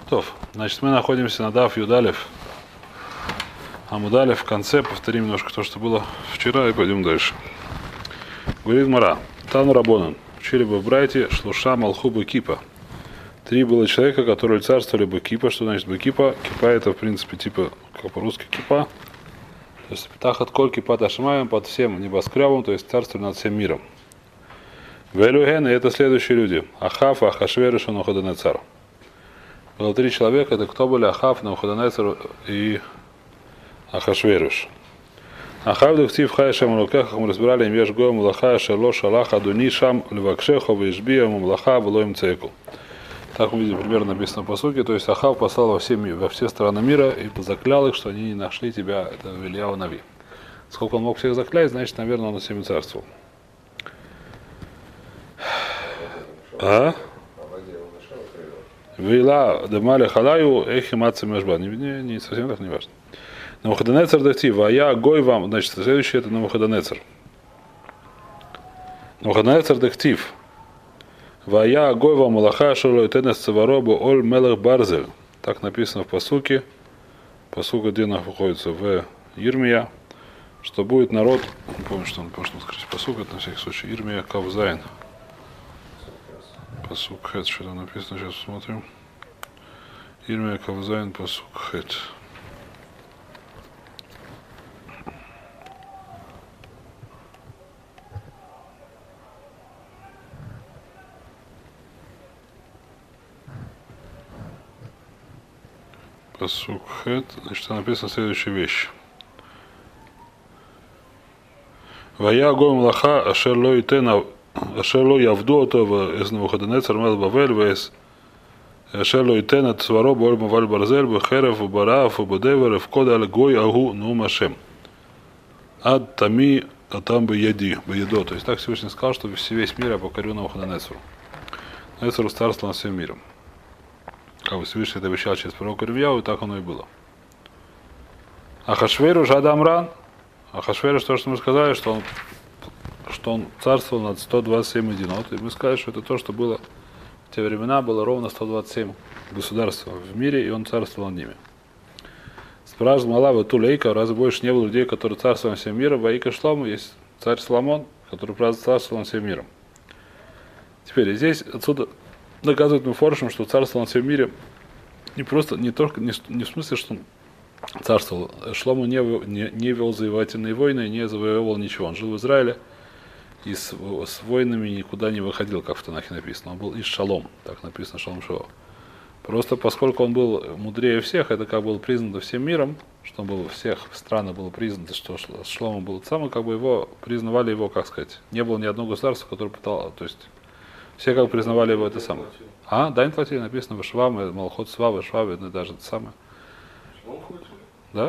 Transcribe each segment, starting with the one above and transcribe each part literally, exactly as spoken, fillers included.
Топ. Значит, мы находимся на Дав Юдалев. Амудалев в конце. Повторим немножко то, что было вчера, и пойдем дальше. Говорит Мара. Тану Рабонан. Учили бы в Брайте Шлуша Малху Бекипа. Три было человека, которые царствовали Бекипа. Что значит Бекипа? Кипа это, в принципе, типа, как по-русски кипа. То есть Тахат Коль Кипа Ташмаем под всем небоскребом, то есть царствовали над всем миром. Велюген, и это следующие люди. Ахав, Ахашвериш, Навуходонецар. Было три человека, это кто были? Ахав, Навуходонецар и Ахашвериш. Ахав духтив хайшам руках, как мы разбирали, имеш гоем лаха, шело шалах, адуни шам, левакшехо, вишбия, мумлаха, влоим цейку. Так мы видим, примерно написано по сути. То есть Ахав послал во все, во все страны мира и заклял их, что они не нашли тебя, это Ильяу Нави. Сколько он мог всех заклять, значит, наверное, он всеми царствовал. А? Вила демали халаю эхи мацы межба. Не, не, не совсем так, не важно. Навуходонецар дактив, а я гой вам, значит, следующий это Навуходонецар. Навуходонецар дактив. Вая гой вам малаха шоло тенес цеваробу оль мелах барзель. Так написано в пасуке. Пасук, где находится в Ирмия. Что будет народ, не помню, что он можно сказать пасук, это на всякий случай. Ирмия Кавзайн. Пасук хэт, что там написано, сейчас посмотрим. Ирмия Кавзайн, пасук хэт. Пасук хэт, значит, там написано следующая вещь. Вая гом лаха ашерло итена ашерло явду ото из Навуходонецар мел бавель вес ашерло итена цваро боль маваль барзель бхерев барав бадевер в кода аль гой агу ну машем ад тами атам бы еди бы едо. То есть так Всевышний сказал, что весь мир я покорю Навуходонецару. Навуходонецару царство над всем миром. Как бы Всевышний это обещал через пророка Ирмияу, и так оно и было. Ахашверу Жадамран. Ахашверу, то, что мы сказали, что он, что он царствовал над сто двадцать семь единот. И мы сказали, что это то, что было в те времена, было ровно сто двадцать семь государств в мире, и он царствовал над ними. Спрашивал Малава Тулейка, раз больше не было людей, которые царствовали над всем миром. Ваика Шлому есть царь Соломон, который царствовал над всем миром. Теперь здесь отсюда доказывает Мефоршем, что царствовал над всем мире не просто, не только, не, не в смысле, что он царствовал. Шлому не, не, не вел завоевательные войны, не завоевывал ничего. Он жил в Израиле и с, с войнами никуда не выходил, как в Танахе написано. Он был из Шалом, так написано Шалом Шоу. Просто поскольку он был мудрее всех, это как было признано всем миром, что он был всех стран было признано, что Шлому был самый, как бы его признавали его, как сказать, не было ни одного государства, которое пытало, то есть все как признавали его это самое. А, дань платили, написано в Шваме, Малхот Свава, Шваве, ну, даже это самое. Да?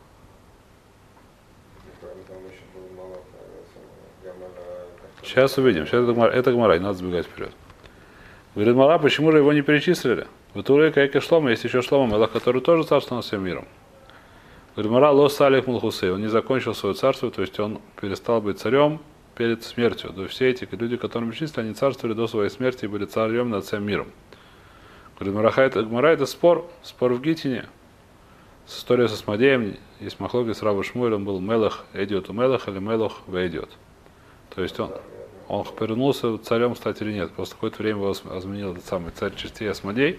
Сейчас увидим. Сейчас это, это Гмара, надо сбегать вперед. Говорит Мара, почему же его не перечислили? В Туре Кайка Шлома есть еще Шлома Мелах, который тоже царствовал над всем миром. Говорит Мара, Лос Салих Мулхусей, он не закончил свое царство, то есть он перестал быть царем перед смертью. То есть все эти люди, которым перечислили, они царствовали до своей смерти и были царем над всем миром. Говорит Мара, это, Гмара, это спор, спор в Гитине. История со Смодеем, есть махлоки с Рава Шмуэль, он был Мелах Эдиот у Мелах или Мелах в Эдиот. То есть он, он повернулся царем стать или нет. После какое-то время его изменил этот самый царь частей Асмодей.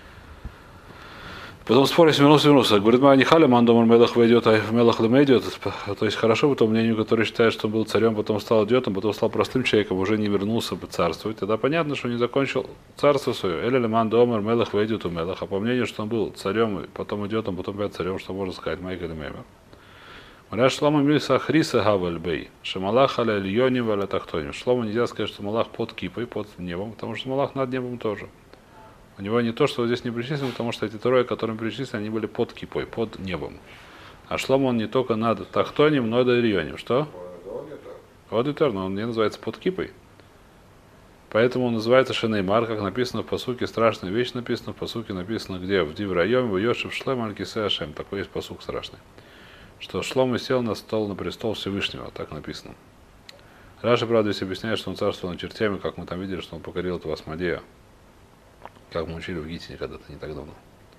Потом спор, если вернулся, вернулся. Говорит, мы не хали, мандомар Мелах войдет, а в Мелах лем идет. То есть хорошо по тому мнению, который считает, что он был царем, потом стал идиотом, потом стал простым человеком, уже не вернулся бы царствовать. Тогда понятно, что он не закончил царство свое. Эля мандомар Мелах войдет у Мелах. А по мнению, что он был царем, потом идиотом, потом опять царем, что можно сказать, Майка или Меймер. Говорят, Шлома мильса хриса гаваль бей. Шамалах аля льоним аля тахтоним. Шлома нельзя сказать, что Малах под кипой, под небом, потому что Малах над небом тоже. У него не то, что здесь не причислено, потому что эти трое, которым перечислены, они были под кипой, под небом. А Шлома он не только над тахтоним, но и над льоним. Что? Вот и но он не называется под кипой. Поэтому он называется Шенеймар, как написано в пасуке, страшная вещь написана, в пасуке написано где? В Диврайоме, в Йошев Шлем Алькисе Ашем. Такой есть пасук страшный. Что Шлома сел на стол, на престол Всевышнего, так написано. Раши, правда, здесь объясняет, что он царствовал над чертями, как мы там видели, что он покорил этого Асмодея, как мы учили в Гитине когда-то не так давно.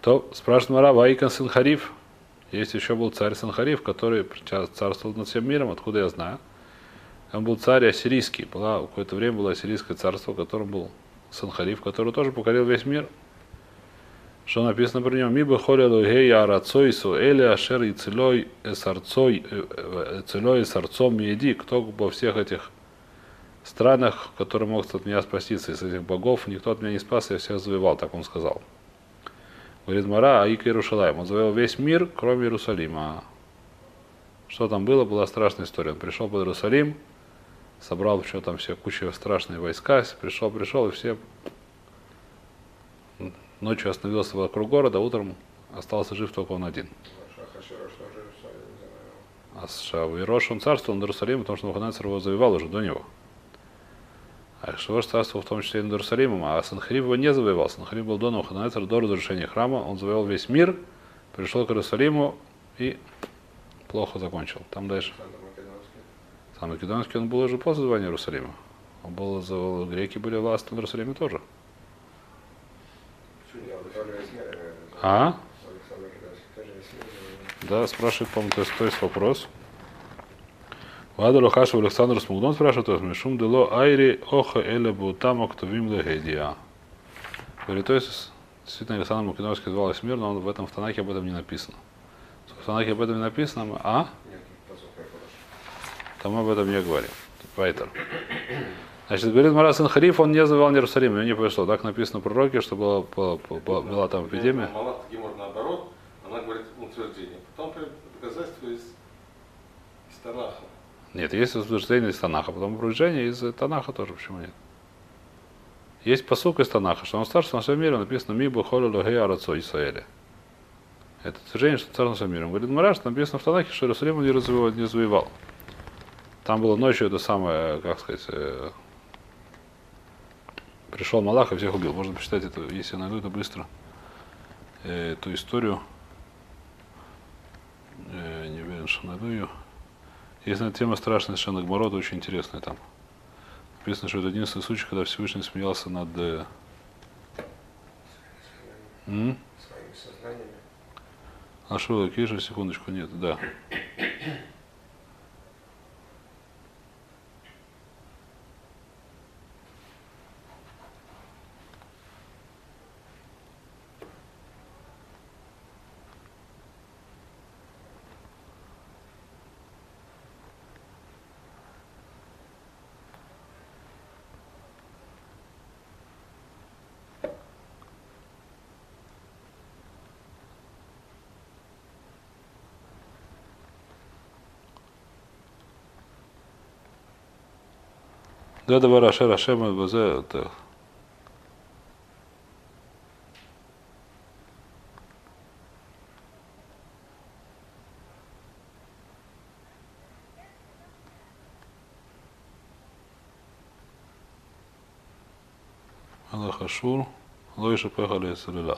То спрашивает Мара, Ваикан Санхариф. Есть еще был царь Санхариф, который царствовал над всем миром, откуда я знаю. Он был царь ассирийский. Было, какое-то время было ассирийское царство, в котором был Санхариф, который тоже покорил весь мир. Что написано про него? Миба холилу гея арацойсу эли ашер и целой эсарцой целой эсарцом еди. Кто во всех этих странах, которые могут от меня спастись, из этих богов, никто от меня не спас, я всех завоевал, так он сказал. Говорит Мара, Аика Иерушалаим. Он завоевал весь мир, кроме Иерусалима. Что там было? Была страшная история. Он пришел под Иерусалим, собрал еще там все куча страшные войска, пришел, пришел, и все ночью остановился вокруг города, утром остался жив только он один. А Шавирош, он царствовал над Иерусалимом, потому что Навуходоносор его завоевал уже до него. А Шавирош царствовал в том числе и над Иерусалимом, а Санхариф его не завоевал. Санхариф был до Навуходоносора, до разрушения храма, он завоевал весь мир, пришел к Иерусалиму и плохо закончил. Там дальше. Сам Македонский он был уже после завоевания Иерусалима. Он был, греки были власти над Иерусалимом тоже. А? Да, спрашивает, по-моему, то есть, то есть вопрос. Вада Лохаша Александр Смугдон спрашивает, то есть, Мишум дело айри оха эля бутама ктувим легедия. Говорит, то есть, действительно, Александр Македонский звал весь мир, но он в этом в Танахе об этом не написано. В Танахе об этом не написано, мы, а? Там мы об этом не говорим. Вайтер. Значит, говорит Мара Санхариф, он не завоевал Иерусалим, ему не повезло. Так написано в пророке, что была, была, была, была там эпидемия. Малат Гимор наоборот, она говорит утверждение. Потом доказательство из, из Танаха. Нет, есть утверждение из Танаха, потом утверждение из Танаха тоже, почему нет? Есть посук из Танаха, что он старше на всем мире, написано «Мибу холю логей арацо Исаэля». Это утверждение, что царь на всем мире. Он говорит, Мара, что написано в Танахе, что Иерусалим он не завоевал. Там было ночью это самое, как сказать, пришел Малах и всех убил. Можно почитать это, если я найду это быстро. Э, эту историю. Э, не уверен, что найду ее. Есть на тема страшная совершенно Гмарот, очень интересная там. Написано, что это единственный случай, когда Всевышний смеялся над... Э... М? Своими сознаниями. А что, какие же, секундочку, нет, да. Да, давай, Рашер, Рашем, Базе, это... Аллах Ашур, Лойша Пехали Салила.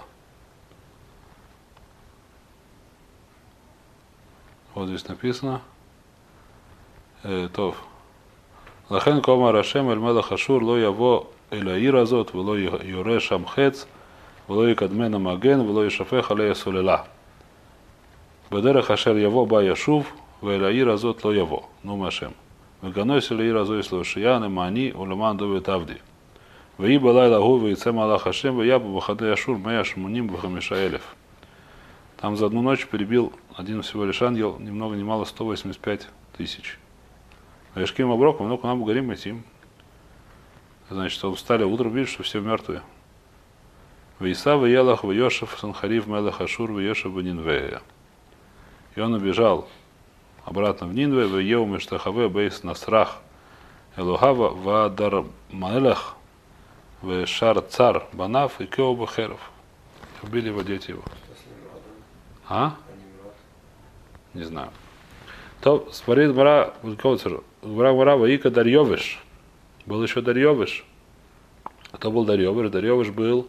Вот здесь написано. Э, Тов. Лахен кома Рашем эль мелах Ашур ло яво эль аир азот вело юре шам хец вело икадмена маген вело ишафех алея сулела. Бедерех ашер яво ба яшув вель аир азот ло яво. Ну машем. Веганойс эль аир азот исло шиян эмани улеман довет авди. Веи балай лагу вейце малах Ашем веябу бахаде Ашур мея шмуним бахамиша элев. Там за одну ночь перебил один всего лишь ангел, ни много ни мало сто восемьдесят пять тысяч. Вешким оброком, ну, к нам говорим этим. Значит, он встали утром, видит, что все мертвые. Вейса веялах веешев Санхариф мелах Ашур веешев Нинвея. И он убежал обратно в Нинве, вееу мештахаве бейс насрах элухава вадар маэлах вешар цар банав и кео бахеров. Убили его дети его. А? Не знаю. То спорит Мара, Мара Мара Ваика Дарьевиш. Был еще Дарьевиш. Кто был Дарьевиш? Дарьевиш был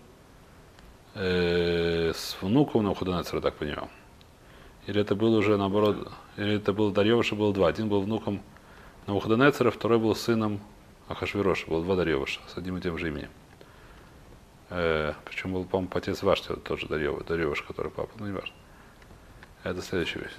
э, с внуком Навуходоносора, так понимаю. Или это был уже наоборот, или это был Дарьевиш, и был два. Один был внуком Навуходоносора, второй был сыном Ахашвироша. Было два Дарьевиша с одним и тем же именем. Э, причем был, по-моему, отец Вашти, тоже Дарьевыш, Дарьевыш, который папа, ну не важно. Это следующая вещь.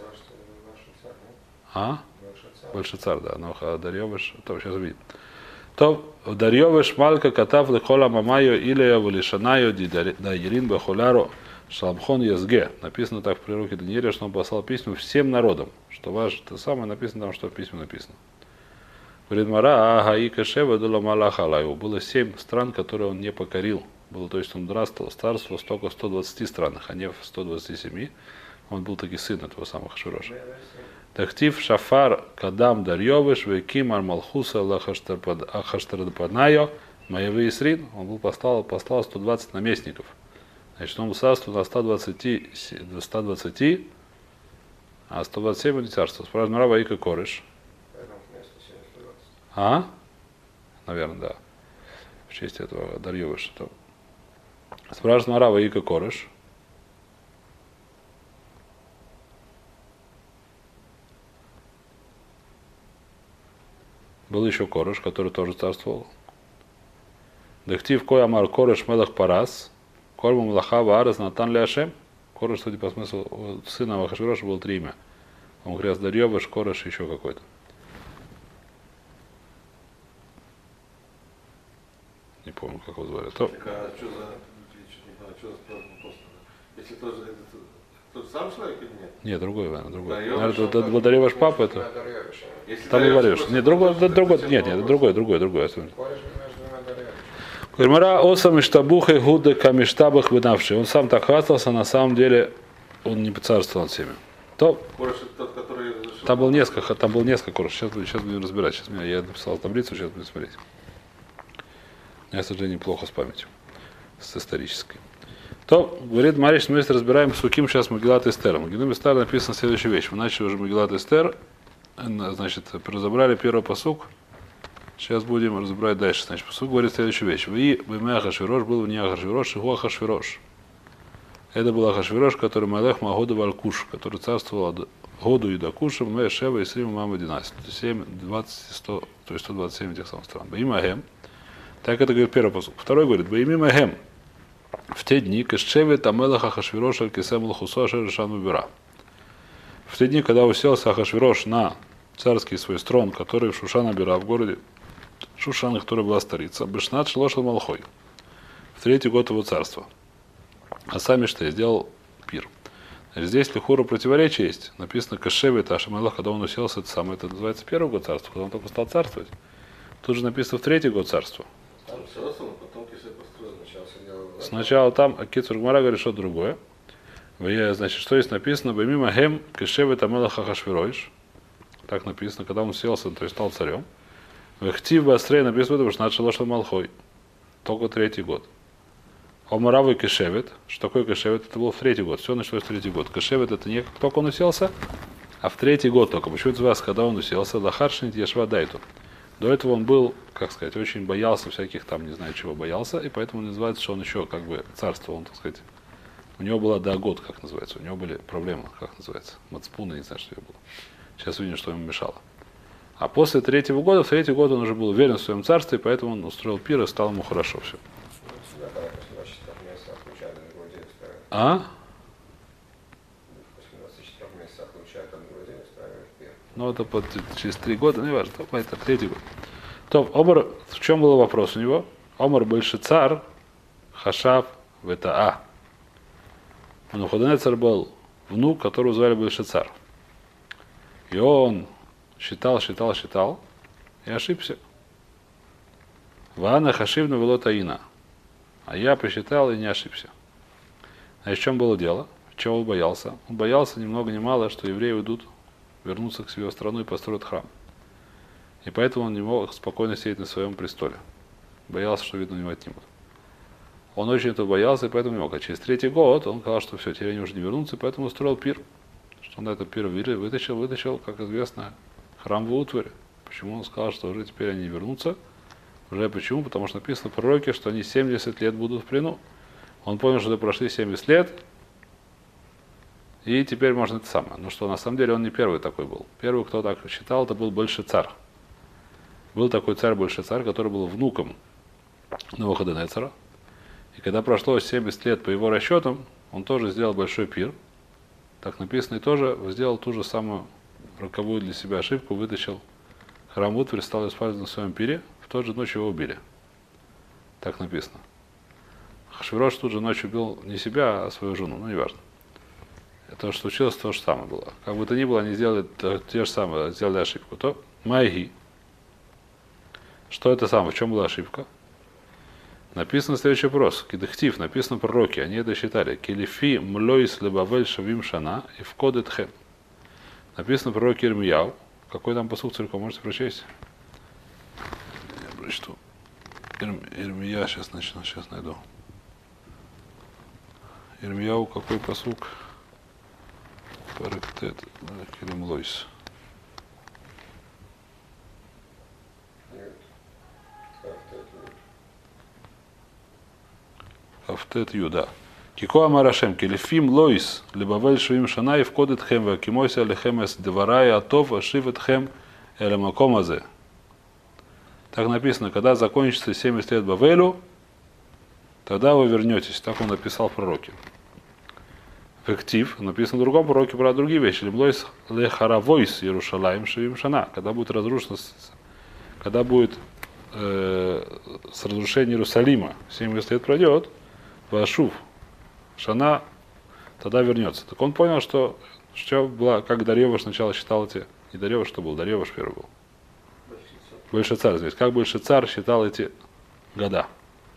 А? Больше царь, да. Но Дарьевыш, то сейчас увидим. То Дарьевыш Малька Катав Лехола Мамайо Илия Валишанайо Дайерин Бахоляру Шаламхон Язге. Написано так в пророке Данииле, что он послал письма всем народам. Что важно, то самое написано там, что в письме написано. Говорит Мара, ага, и Кашева Дула Малахалаю. Было семь стран, которые он не покорил. Было, то есть он царствовал, царствовал только в ста двадцати странах, а не в ста двадцати семи. Он был таки сын этого самого Ахашвироша. Тахтив Шафар Кадам Дарьевыш Веким Армалхуса Лахаштардападнайо Маевы Исрин. Он был послал, послал сто двадцать наместников. Значит, он царствовал на ста двадцати, ста двадцати, а сто двадцать семь не царствовал. Спрашивает Мара Ваика Корыш. А? Наверное, да. В честь этого Дарьевыша. Спрашивает Мара Ваика Корыш. Был еще Корыш, который тоже царствовал. Дехтив кой амар Корыш Мелах Парас. Кольму Млаха Ваарас Натан Ляшем. Корыш, судя по смыслу, у сына Ахашвироша было три имя. Он говорил Дарьевыш, Корыш, еще какой-то. Не помню, как его звали. То... Так, а что за... Что за вопрос? Если тоже... Это тот сам человек или нет? Нет, другой, наверное, другой. Дарьевыш, Наверное, это был Дарьевыш папа, это... Там был Дарьевыш. Нет, другой, другой, нет, нет, другой, другой, другой. Гульмара осам иштабухай гуды камиштабах вынавший. Он сам так хвастался, на самом деле он не царствовал над всеми. То... Корыш это тот, который... Там был несколько, там был несколько Корыш. Сейчас, сейчас будем разбирать. Сейчас я написал таблицу, сейчас будем смотреть. Я, к сожалению, плохо с памятью, с исторической. То, говорит Мариш, мы разбираем Суким сейчас Магилат Эстер. Магилат Эстер написано следующая вещь. Мы начали уже Магилат Эстер, значит, разобрали первый пасук. Сейчас будем разбирать дальше. Значит, пасук говорит следующую вещь. Вы бэмэ Ахашвирош был в не Ахашвирош, и гу Ахашвирош. Это был Ахашвирош, который Малех Магоду Валкуш, который царствовал от году и до Куша, Мэ Шева и Срима Мама династия. семь, двадцать, сто, то есть сто двадцать семь этих самых стран. Баим Агем. Так это говорит первый пасук. Второй говорит, Баим Агем. В те дни Кашевет Амелах Ахашвирош Аль-Кисем Лхусо Ашершан Убира. В те дни, когда уселся Ахашвирош на царский свой строн, который в Шушан-Абира, в городе Шушан, который была столица, Бешнат Шлошел Малхой. В третий год его царства. А сами что сделал пир. Значит, здесь лихура противоречие есть. Написано Кашевет Ашамелах, когда он уселся, это самое, это называется первый год царства, когда он только стал царствовать. Тут же написано в третий год царства. Сначала там Акицур Гмара говорит, что другое. Значит, что здесь написано? Бэмима Гем Кешевет Амелах Ахашвирош. Так написано, когда он селся, то есть стал царем. Вехтив Басрей написано, потому что начал Лошел Малхой. Только третий год. Омаравый Кешевет. Что такое Кешевет? Это был в третий год. Все началось в третий год. Кешевет это не как только он уселся, а в третий год только. Почему это вас, когда он уселся? Лахаршнит Ешва Дайту. До этого он был, как сказать, очень боялся всяких там, не знаю чего боялся, и поэтому называется, что он еще как бы царствовал, он, так сказать, у него была дагот, как называется, у него были проблемы, как называется, мацпуна, не знаю, что его было. Сейчас увидим, что ему мешало. А после третьего года, в третий год он уже был уверен в своем царстве, поэтому он устроил пир и стало ему хорошо все. А? Ну, это под, через три года, не важно, это третий год. То, Омар, в чем был вопрос у него? Омар Бельшицар, Хашав, Ветаа. У Навуходоноцора был внук, которого звали Бельшицар. И он считал, считал, считал, и ошибся. Ваана Хашивна Велотаина. А я посчитал и не ошибся. А в чем было дело? Чего он боялся? Он боялся ни много ни мало, что евреи уйдут, вернутся к себе в страну и построят храм. И поэтому он не мог спокойно сидеть на своем престоле. Боялся, что, видно, у него отнимут. Он очень этого боялся, и поэтому не мог. А через третий год он сказал, что все, теперь они уже не вернутся, и поэтому устроил пир. Что он на этот пир вытащил, вытащил, как известно, храм в утвари. Почему он сказал, что уже теперь они не вернутся? Уже почему? Потому что написано в пророке, что они семьдесят лет будут в плену. Он понял, что прошли семьдесят лет, и теперь можно это самое. Но что на самом деле он не первый такой был. Первый, кто так считал, это был Бельшицар. Был такой царь Бельшицар, который был внуком Навуходоноцора. И когда прошло семьдесят лет по его расчетам, он тоже сделал большой пир. Так написано, и тоже сделал ту же самую роковую для себя ошибку, вытащил храм утварь, стал использовать на своем пире, в тот же ночь его убили. Так написано. Ахашвирош тут же ночью убил не себя, а свою жену, ну неважно. То, что случилось, то же самое было. Как бы то ни было, они сделали то, те же самые, сделали ошибку. То майги. Что это самое? В чем была ошибка? Написано следующий вопрос. Кидахтив, написано пророки, они это считали. Килифи млойс лебавель шавим шана и вкодет хем. Написано пророки Ирмияу. Какой там посуд целиком? Можете прочесть? Я прочту. Ирмия, сейчас начну, сейчас найду. Ирмияу, какой посук? Парактет, Килимлойс. Афтет Юда. Кико Амарашем, Килифим Лойс, Лебавель Швим Шана и вкодет хем, Вакимойся Лехемес Деварая Атов, Ашивет Хем Элемакомазе. Так написано, когда закончится семьдесят лет Бавелю, тогда вы вернетесь. Так он написал в пророке. Фектив, написано в другом пророке про другие вещи. Лемлойс Лехаравойс Иерушалаим Швим Шана. Когда будет разрушено, когда будет э, с разрушением Иерусалима семьдесят лет пройдет, Вашув Шана тогда вернется. Так он понял, что, что было, как Дарьеваш сначала считал эти, не Дарьеваш, что был, Дарьеваш первый был. Больше царь здесь. Как больше царь считал эти года.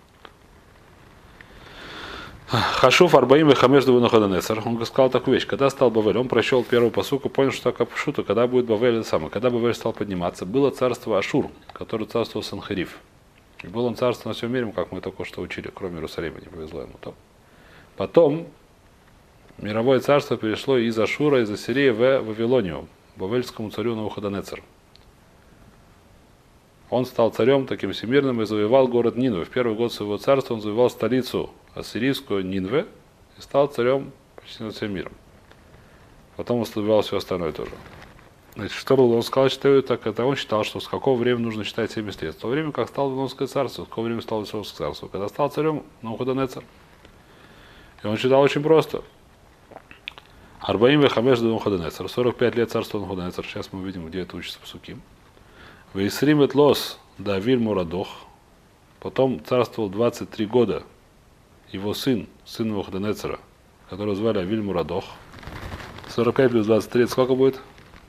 Хашуф Арбаим и Хамеш Навуходоносор. Он сказал такую вещь. Когда стал Бавель, он прочел первую посылку, понял, что как шуту, когда будет Бавель, это самое. Когда Бавель стал подниматься, было царство Ашур, которое царствовал Санхериф. И был он царство на всем мире, как мы только что учили, кроме Иерусалима, не повезло ему там. Потом мировое царство перешло из Ашура, из Ассирии в Вавилонию, бавельскому царю Навуходоносору. Он стал царем таким всемирным и завоевал город Нинве. В первый год своего царства он завоевал столицу ассирийскую Нинве и стал царем почти над всем миром. Потом он завоевал все остальное тоже. Значит, что было? Он сказал, что так, это он считал, что с какого времени нужно считать семьдесят лет. В то время, как стал Вавилонское царство, с какого времени стало Вавилонское царство. Когда стал царем Навуходоносор. И он считал очень просто. Арбаим вехамеш Навуходоносор. сорок пять лет царства Навуходоносор. Сейчас мы увидим, где это учится псуким. Вейсрим этлос Давиль Мурадох. Потом царствовал двадцать три года его сын, сын Навуходоносора, которого звали Авиль Мурадох. сорок пять плюс двадцать три, сколько будет?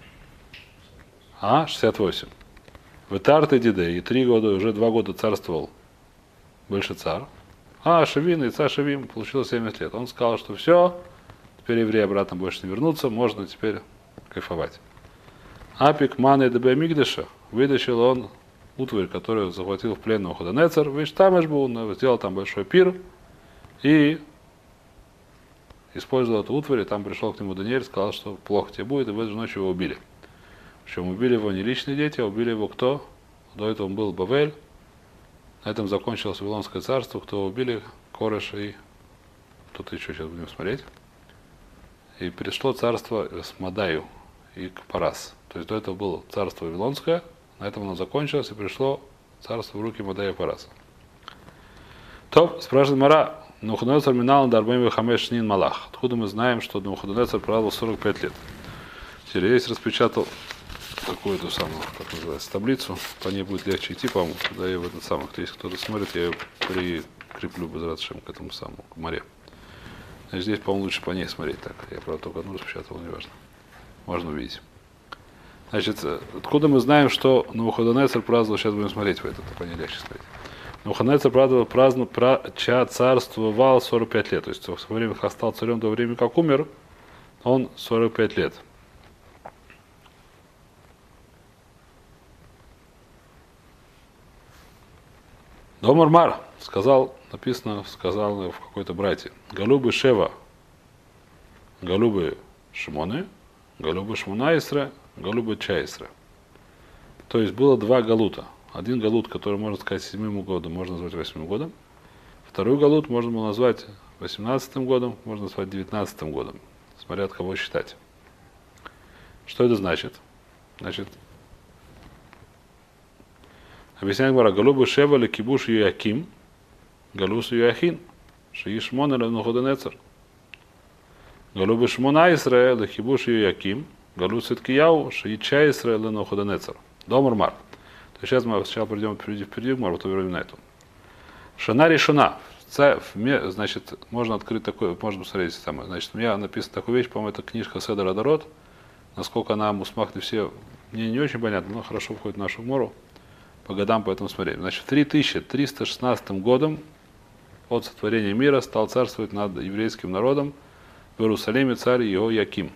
А, шестьдесят восемь. В Этарте Диде, и три года, уже два года царствовал Большецар. А, Шавин, и царь Шавим, получилось семьдесят лет. Он сказал, что все, теперь евреи обратно больше не вернутся, можно теперь кайфовать. Апик Маны Дебе Мигдеша, вытащил он утварь, которую захватил в плен Навуходоносор, Виштамешбу, сделал там большой пир и использовал эту утварь, и там пришел к нему Даниэль, сказал, что плохо тебе будет, и в эту же ночь его убили. Причем убили его не личные дети, а убили его кто? До этого он был Бавель. На этом закончилось Вавилонское царство, кто убили Кореш и тут еще сейчас будем смотреть. И пришло царство с Мадаю и к Парас. То есть до этого было царство Вавилонское, на этом оно закончилось, и пришло царство в руки Мадая и Параса. То, спрашивает Мара, Навуходоносор минал Дарбаим Хамеш Нин Малах. Откуда мы знаем, что Навуходоносор правил сорок пять лет? Теперь я здесь распечатал такую-то самую, как называется, таблицу. По ней будет легче идти, по-моему. Когда я в этот самый, если кто-то смотрит, я ее прикреплю без радшем к этому самому, к море. Значит, здесь, по-моему, лучше по ней смотреть. Так, я, правда, только одну распечатал, неважно. Можно увидеть. Значит, откуда мы знаем, что Навуходоносор праздновал, сейчас будем смотреть в это, по ней легче смотреть. Навуходоносор праздновал, праздновал, пра, царствовал сорок пять лет. То есть, в время, как стал царем, до времени, как умер, он сорок пять лет. Домармар сказал, написано, сказал в какой-то брате, Галубы Шева, Галубы Шимоны, Галубы Шмунаисра, Галубы Чаисра. То есть было два галута. Один галут, который можно сказать седьмым годом, можно назвать восьмым годом. Второй галут можно было назвать восемнадцатым годом, можно назвать девятнадцатым годом, смотря от кого считать. Что это значит? Значит, объясняет Гмара, Галубы Шева Лекибуш Юяким, Галус Юяхин. Шиишмон или Навуходонецер. Галу Бешмона Исраэль, Хибуш Юяким, Галу Ситкияу, Шиича Исраэль, Навуходонецер. Домурмар. То есть сейчас мы сначала придем впереди, впереди, мы потом вернем на эту. Шана решена. Значит, можно открыть такое, можно посмотреть самое. Значит, у меня написана такая вещь, по-моему, это книжка Седер Адарот. Насколько она мусмахли все, мне не очень понятно, но хорошо входит в нашу мору. По годам, поэтому смотреть. Значит, три тысячи триста шестнадцатым годом от сотворения мира стал царствовать над еврейским народом в Иерусалиме царь Иояким.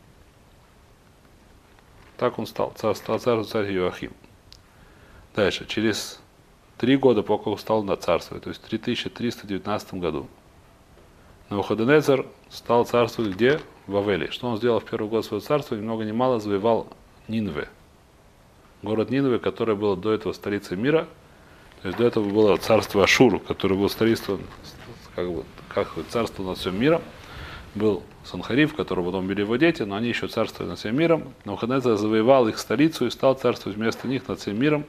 Так он стал. Царь, стал царь, царь Иоахим. Дальше. Через три года, пока он стал на царствовать, то есть в три тысячи триста девятнадцатом году, Навуходонецер стал царствовать где? В Вавеле. Что он сделал в первый год своего царства? Ни много ни мало завоевал Нинве. Город Нинве, который был до этого столицей мира. То есть до этого было царство Ашур, которое было столицей, как бы, как царство над всем миром. Был Санхариф, которого потом били его дети, но они еще царствовали над всем миром. Навуходонецер завоевал их столицу и стал царствовать вместо них над всем миром.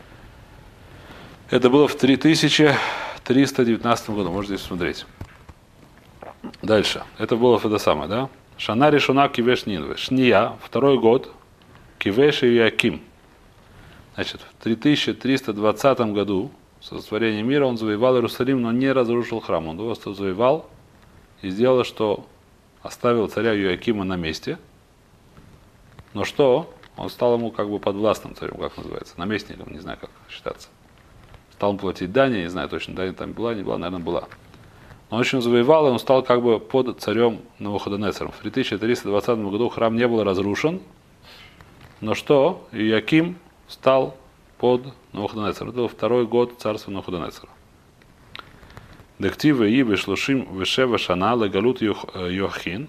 Это было в три тысячи триста девятнадцатом году, можете здесь смотреть. Дальше. Это было это самое, да? Шана решена кивеш Нинве. Шния, второй год, кивеш и Яким. Значит, в три тысячи триста двадцатом году, со сотворения мира, он завоевал Иерусалим, но не разрушил храм. Он его завоевал и сделал, что оставил царя Иоакима на месте. Но что? Он стал ему как бы подвластным царем, как называется, наместником, не знаю, как считаться. Стал платить дань, я не знаю точно, дань там была, не была, наверное, была. Но он очень завоевал, и он стал как бы под царем Навуходонецером. В три тысячи триста двадцатом году храм не был разрушен, но что? Иоаким стал под Навуходонецером. Это был второй год царства Навуходонецера. Дективы и вышлушим вешева шана легалут Йохин.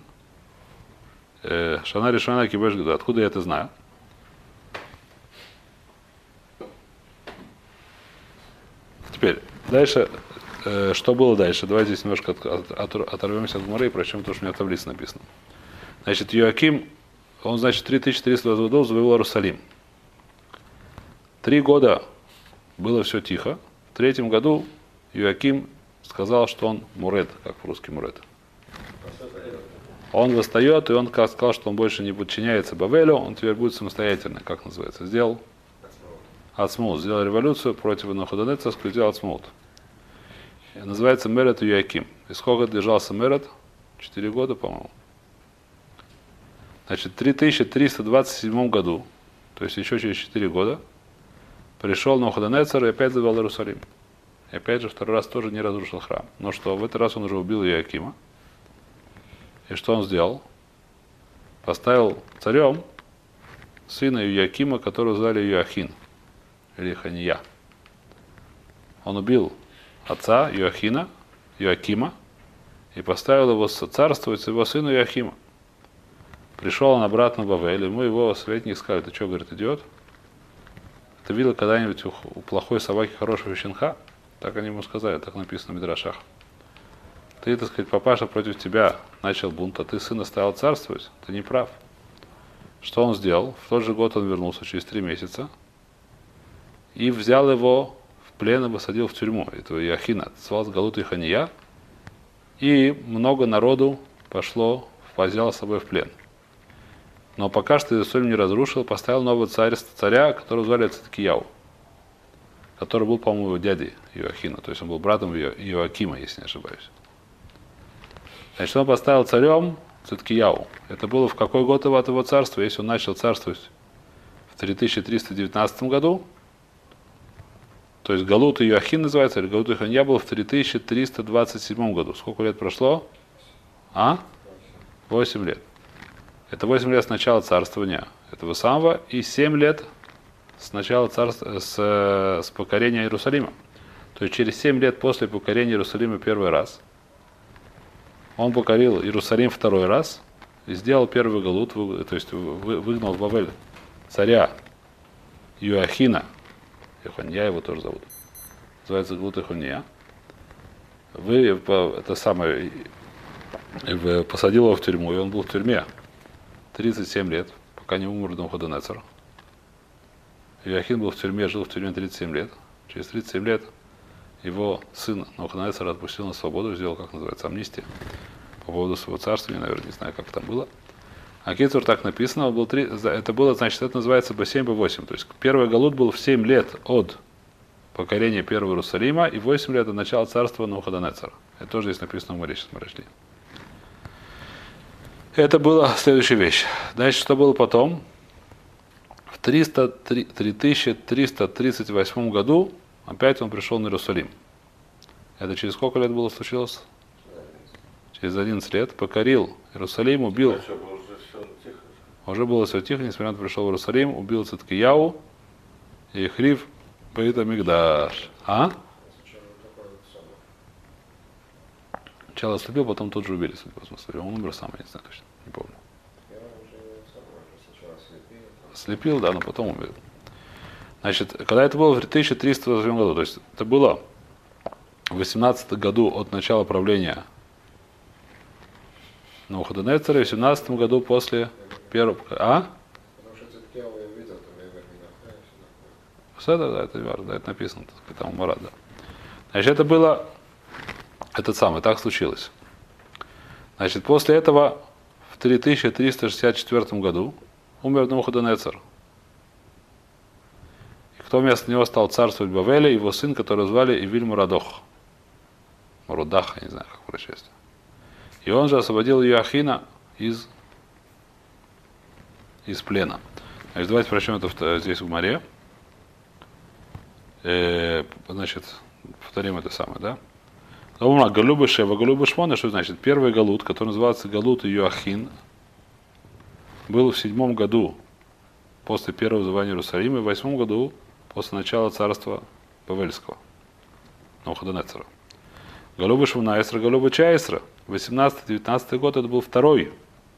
Шана решена кибеш года. Откуда я это знаю? Теперь, дальше, э, что было дальше? Давайте здесь немножко от, от, от, оторвемся от Гмары и прочтем то, что у меня в таблице написано. Значит, Иоаким, он, значит, три тысячи триста двадцать годов завоевал Иерусалим. Три года было все тихо. В третьем году Иоаким сказал, что он муред, как по-русски муред. Он восстает, и он сказал, что он больше не подчиняется Бавелю, он теперь будет самостоятельный, как называется, сделал Ацмут, сделал революцию против Навуходонецера, сделал Ацмут. Называется Мерет Иоаким. И сколько держался Мерет? Четыре года, по-моему. Значит, в три тысячи триста двадцать седьмом году, то есть еще через четыре года, пришел Навуходонецер и опять завоевал Иерусалим. И опять же, второй раз тоже не разрушил храм. Но что, в этот раз он уже убил Иоакима. И что он сделал? Поставил царем сына Иоакима, которого звали Иоахин. Или Хания. Он убил отца Иоахина, Иоакима, и поставил его царствовать его сыну Иоахима. Пришел он обратно в Бавель, ему его советники сказали: ты что, говорит, идиот? Ты видел когда-нибудь у, у плохой собаки хорошего щенка? Так они ему сказали, так написано в Мидрашах. Ты, так сказать, папаша против тебя начал бунт, а ты сына стал царствовать? Ты не прав. Что он сделал? В тот же год он вернулся, через три месяца, и взял его в плен и посадил в тюрьму. Этого Иоахина, звал с Галут и Хания, и много народу пошло, взял с собой в плен. Но пока что Иерусалим не разрушил, поставил нового царя, царя, которого звали Циткияу, который был, по-моему, его дядей Иоахина, то есть он был братом Иоакима, если не ошибаюсь. Значит, он поставил царем Циткияу. Это было в какой год его от его царства? Если он начал царствовать в три тысячи триста девятнадцатом году, то есть Галут и Иоахин называется, или Галут и Хания был в три тысячи триста двадцать седьмом году. Сколько лет прошло? А? восемь лет. Это восемь лет с начала царствования этого самого и семь лет с начала царства, с, с покорения Иерусалима. То есть через семь лет после покорения Иерусалима первый раз он покорил Иерусалим второй раз и сделал первый галут, то есть выгнал в Бавель царя Иоахина. Ихония его тоже зовут. Называется Галут Ихония. Вы это самое посадил его в тюрьму, и он был в тюрьме тридцать семь лет, пока не умер его сын Навуходоносор отпустил на свободу, сделал, как называется, амнистия по поводу своего царства, наверное, не знаю, как там было. А Кицур так написано, был три, это было, значит, это называется по семь, по восемь. То есть первый галут был в семь лет от покорения первого Иерусалима и восемь лет от начала царства Навуходоносора. Это тоже здесь написано в море, сейчас мы прочли. Это была следующая вещь. Значит, что было потом? В три тысячи триста тридцать восьмом году опять он пришел на Иерусалим. Это через сколько лет было случилось? Через одиннадцать лет. Покорил Иерусалим, убил. Дальше было уже все тихо. Уже было все тихо, несмотря на то, что пришел в Иерусалим, убил Циткияу и Хрив Бейт Амикдаш. А? Сначала ослепил, потом тут же убили, судя по смыслу. Он умер сам, я не знаю точно, не помню. Слепил, да, но потом умер. Значит, когда это было в тысяча триста восьмом году, то есть это было в восемнадцатом году от начала правления Навуходоносора, в семнадцатом году после первого... А? Все, да, да, это верно, да, это написано, там Марат, да. Значит, это было, это самое, так случилось. Значит, после этого в три тысячи триста шестьдесят четвёртом году умер Навуходоносор. И кто вместо него стал царствовать в Бавеле, его сын, которого звали Ивиль Мурадох. Мурудах, я не знаю, как прочесть. И он же освободил Иоахина из, из плена. Значит, давайте прочтем это здесь в море. Э, значит, повторим это самое, да? Галуба Шева, Галуба Шмона, что значит? Первый галут, который называется галут Иоахин, был в седьмом году после первого завоевания Иерусалима и в восьмом году после начала царства Бавельского, Навуходоносора. Галуба Шмонаэсра, Галуба Чаэсра. восемнадцатый-девятнадцатый год это был второй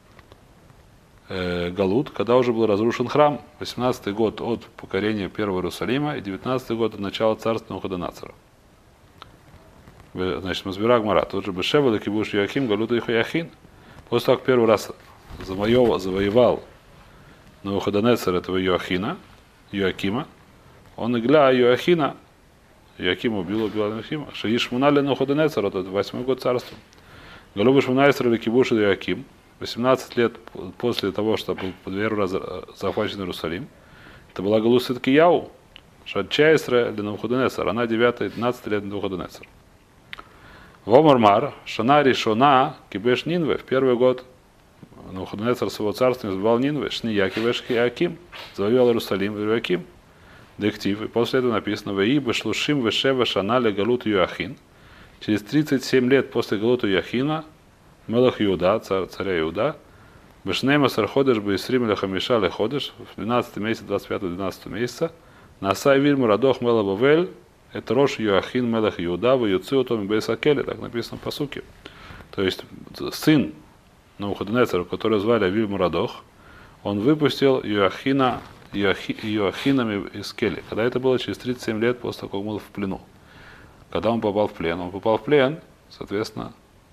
э, галут, когда уже был разрушен храм. восемнадцатый год от покорения первого Иерусалима и девятнадцатый год от начала царства Навуходоносора. Значит, Мазбира Гмара, тот же Бешева, Лакибуш Иоахим, Галут Иоахин. После того, как первый раз завоевал, завоевал Навуходоносор этого Иоахина, Иоакима, он игля Иоахина, Иоакима убил, убил Иоахима, Шаиш Мунали Навуходоносор, это восьмой год царства. Галуба Шмонаэсра Лакибуш Иоаким, восемнадцать лет после того, что был первый раз захвачен Иерусалим, это была Галут Циткияу, Шадчаэсра для Навуходоносора, она девятый-двенадцатый лет Навуходоносора. Вомармар, Шана Ришона, Кибеш Нинве, в первый год Навуходоносор своего царства избрал Нинве, Шния Кибеш Иоаким, завоевал Иерусалим, Иоаким, дектив, и после этого написано, Ваи Бешлушим Вешева Шана Ле Галут Иоахин, через тридцать семь лет после Галута Иоахина, Мелах Иуда, царь, царя Иуда, Бешнейма Сарходеш Бейсрим Лехамиша Леходеш, в двенадцатый месяц, двадцать пятого-двенадцатого месяца, Насай Виль Мурадох Мела Бавель, это Рош Иоахин Мелах Иуда, Ваюци Утоми Бейсакеле, так написано по суке. То есть сын Навуходоносора, который звали Авиль Мурадох, он выпустил Иоахина, Иоахи, Иоахинами из Кели. Когда это было через тридцать семь лет после того, как он был в плену. Когда он попал в плен? Он попал в плен, соответственно,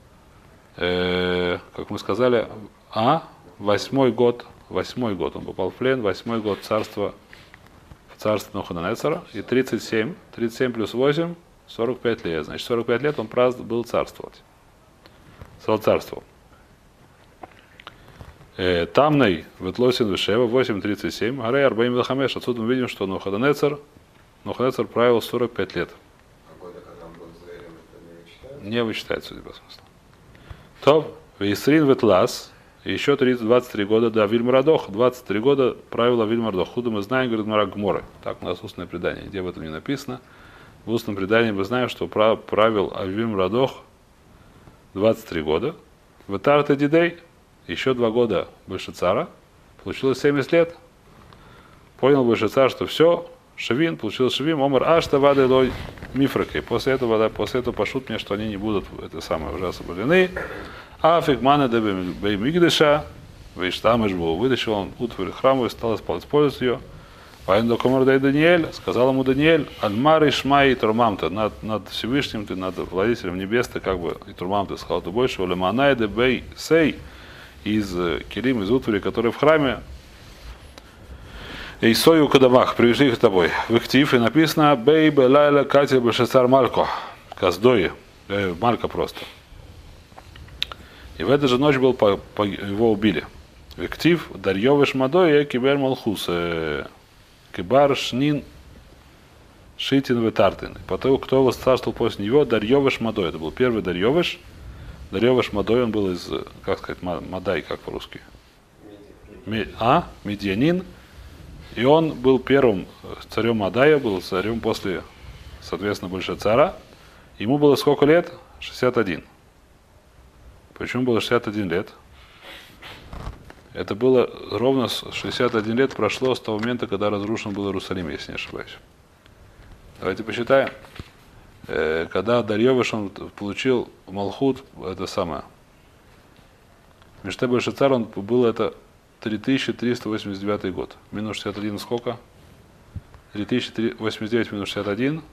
э, как мы сказали, а восьмой год, восьмой год он попал в плен, восьмой год царства царство Навуходоносора, и тридцать семь, тридцать семь плюс восемь, сорок пять лет. Значит, сорок пять лет он праздд был царствовать. Стал царствовал. Тамный Ветлосин Вишева, восемь тридцать семь, Арей Арбаим Вилхамеш. Отсюда мы видим, что Навуходоносор, Навуходоносор правил сорок пять лет. А года, когда он был зверем, это не вычитается? Не вычитается, судя по смыслу. То, Висрин Ветлас, еще тридцать, двадцать три года до Авиль Мурадох, двадцать три года правил Авиль Мурадох. Худо мы знаем, говорит Мара Гморы. Так у нас устное предание, где об этом не написано. В устном предании мы знаем, что правил Авиль Мурадох двадцать три года. В Этарте Дидей еще два года Бельшацара. Получилось семьдесят лет. Понял Бельшацар, что все, Шевин, получил Шевин, Омар Ашта Вады Лой Мифракой. После этого, да, после этого пошут мне, что они не будут это самое уже освобождены. А фигмана де беймигдеша, вейштамыш был, вытащил он утварь храма и стал использовать ее. Вайн до комардай Даниэль, сказал ему Даниэль, Альмар и Шмай и Турмамта, над, над Всевышним ты, над владетелем небес ты, как бы, и Турмамта сказал, ты больше, Олеманай де бей сей, из Келим, из утвари, который в храме, Исою Кадамах, привезли их с тобой. В Ихтив и написано Бей Белайла Катя Бешесар Малько. Каздои. Э, Малька просто. И в эту же ночь был по, по, его убили. В Ихтив Дарьевыш Мадой Кибер Малхус. Кибар Шнин Шитин Ветартин. Потом, кто восцарствовал после него, Дарьевыш Мадой. Это был первый Дарьевыш. Дарьевыш Мадой, он был из, как сказать, Мадай, как по-русски. А? Медианин. И он был первым царем Мадая, был царем после, соответственно, Большецара. Ему было сколько лет? шестьдесят один. Почему было шестьдесят один лет? Это было ровно шестьдесят один лет прошло с того момента, когда разрушен был Иерусалим, если не ошибаюсь. Давайте посчитаем. Когда Дарьевыш он получил Малхут, это самое. Миште Большецар, он был это три тысячи триста восемьдесят девятый год. Минус шестьдесят один сколько? три тысячи триста восемьдесят девять минус шестьдесят один.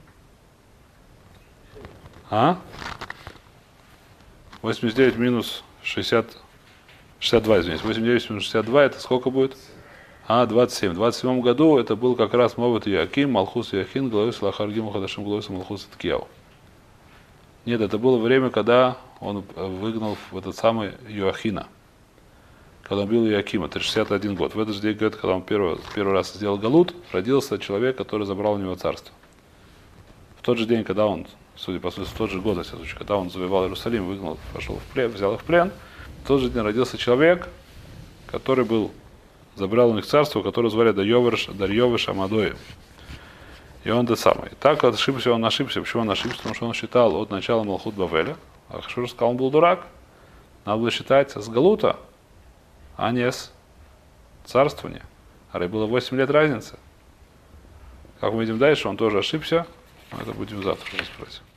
А? восемьдесят девять минус шестьдесят, шестьдесят два, извините. восемьдесят девять минус шестьдесят два, это сколько будет? А, двадцать семь. В двадцать седьмом году это был как раз Мовет Иоаким, Малхус Иохин, Глоис Лахаргиму Хадашим Глоис Малхус Ткияу. Нет, это было время, когда он выгнал в этот самый Иоахина. Когда он бил Иоакима, это шестьдесят один год. В этот же день, говорит, когда он первый, первый раз сделал галут, родился человек, который забрал у него царство. В тот же день, когда он, судя по сути, в тот же год, когда он завоевал Иерусалим, выгнал, пошел в плен, взял их в плен, в тот же день родился человек, который был, забрал у них царство, которое звали Дарьевыш, Дарьевыш Амадой. И он тот самый. Так ошибся, он ошибся. Почему он ошибся? Потому что он считал от начала Малхут Бавеля. А Ахашвирош сказал, он был дурак. Надо было считать с галута, а не с царствования. А было восемь лет разницы. Как мы видим дальше, он тоже ошибся. Но это будем завтра разбирать.